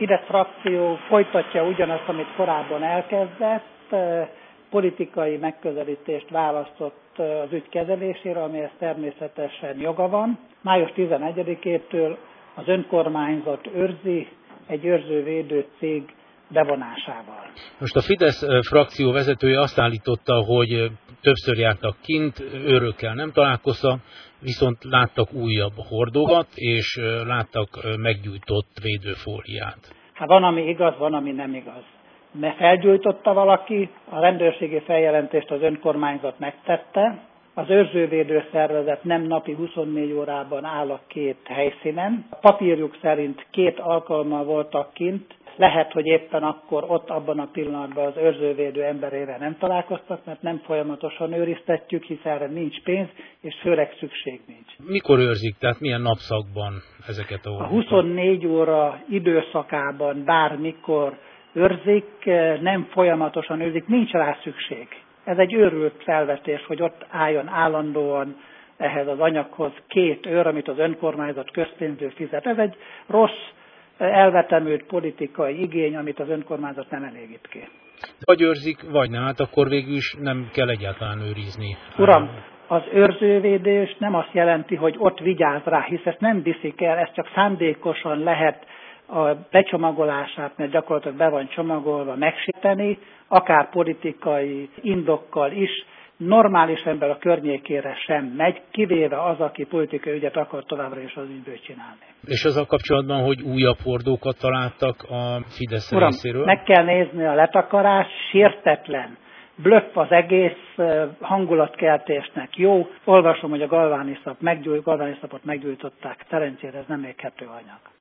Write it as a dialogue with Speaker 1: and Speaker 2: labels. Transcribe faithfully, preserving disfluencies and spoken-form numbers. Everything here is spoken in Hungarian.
Speaker 1: Fidesz frakció folytatja ugyanazt, amit korábban elkezdett, politikai megközelítést választott az ügy kezelésére, amihez természetesen joga van. május tizenegyedikétől az önkormányzat őrzi egy őrzővédő cég bevonásával.
Speaker 2: Most a Fidesz frakció vezetője azt állította, hogy többször jártak kint, őrökkel nem találkoztak, viszont láttak újabb hordókat, és láttak meggyújtott védőfóliát.
Speaker 1: Hát van, ami igaz, van, ami nem igaz. Mert felgyújtotta valaki, a rendőrségi feljelentést az önkormányzat megtette, az őrzővédő szervezet nem napi huszonnégy órában áll a két helyszínen. A papírjuk szerint két alkalommal voltak kint, lehet, hogy éppen akkor ott abban a pillanatban az őrzővédő emberével nem találkoztak, mert nem folyamatosan őriztetjük, hisz erre nincs pénz, és főleg szükség nincs.
Speaker 2: Mikor őrzik, tehát milyen napszakban ezeket a
Speaker 1: A huszonnégy óra időszakában bármikor őrzik, nem folyamatosan őrzik, nincs rá szükség. Ez egy őrült felvetés, hogy ott álljon állandóan ehhez az anyaghoz két őr, amit az önkormányzat közpénzből fizet. Ez egy rossz, elvetemült politikai igény, amit az önkormányzat nem elégít ki.
Speaker 2: Vagy őrzik, vagy nem, hát akkor végül is nem kell egyáltalán őrizni.
Speaker 1: Uram, az őrzővédés nem azt jelenti, hogy ott vigyáz rá, hisz ezt nem viszik el, ez csak szándékosan lehet a becsomagolását, mert gyakorlatilag be van csomagolva, megsérteni, akár politikai indokkal is. Normális ember a környékére sem megy, kivéve az, aki politikai ügyet akar továbbra is az ügyből csinálni.
Speaker 2: És azzal kapcsolatban, hogy újabb hordókat találtak a Fidesz
Speaker 1: Uram,
Speaker 2: részéről?
Speaker 1: Meg kell nézni a letakarás, sértetlen. Blöff az egész, hangulatkeltésnek jó. Olvasom, hogy a galvániszap meggyújt, galvániszapot meggyújtották, szerencsére ez nem éghető anyag.